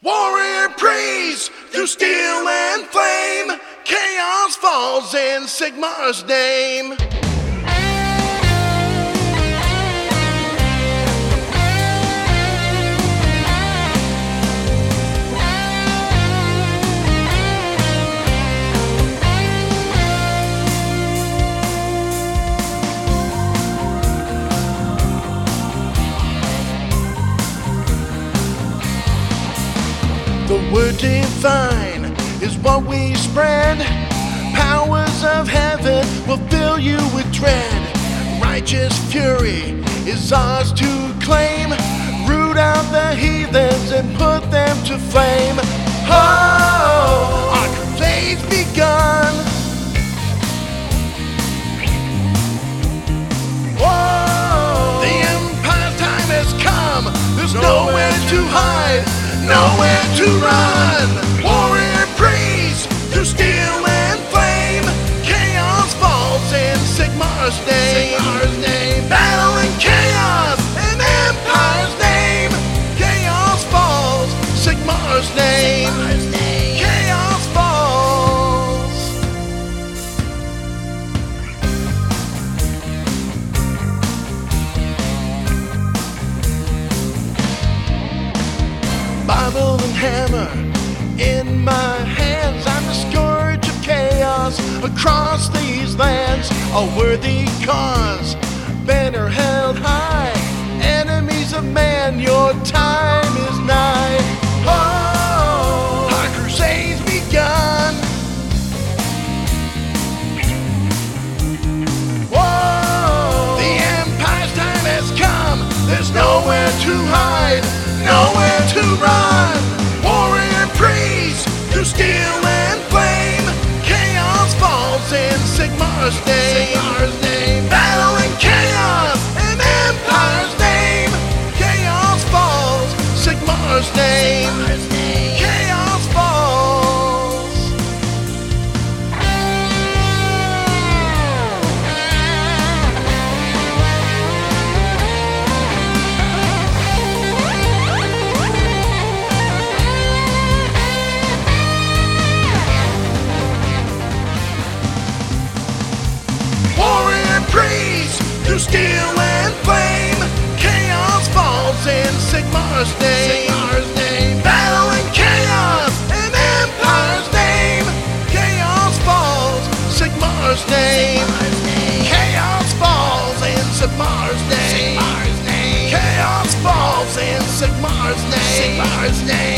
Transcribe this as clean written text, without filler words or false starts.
Warrior prays through steel and flame. Chaos falls in Sigmar's name. The word divine is what we spread. Powers of heaven will fill you with dread. Righteous fury is ours to claim. Root out the heathens and put them to flame. Oh, our crusade's begun. Whoa, the Empire's time has come. There's nowhere to hide, nowhere to run. Warrior prays through steel and flame. Chaos falls in Sigmar's name. Battle and chaos in Empire's name. Chaos falls, Sigmar's name. Chaos falls. Bible and hammer in my hands. I'm the scourge of chaos across these lands. A worthy cause, banner held high. Enemies of man, your time is nigh. Oh, our crusade's begun. Whoa, the Empire's time has come. There's nowhere to hide, nowhere to run. Warrior prays through steel and flame. Chaos falls in Sigmar's name. Battle and chaos in Empire's name. Chaos falls, Sigmar's name. Chaos falls. Warrior prays through steel and flame. Chaos falls in Sigmar's name. Battle and chaos in Empire's name. Chaos falls, Sigmar's name. Chaos falls in Sigmar's name. Chaos falls in Sigmar's name.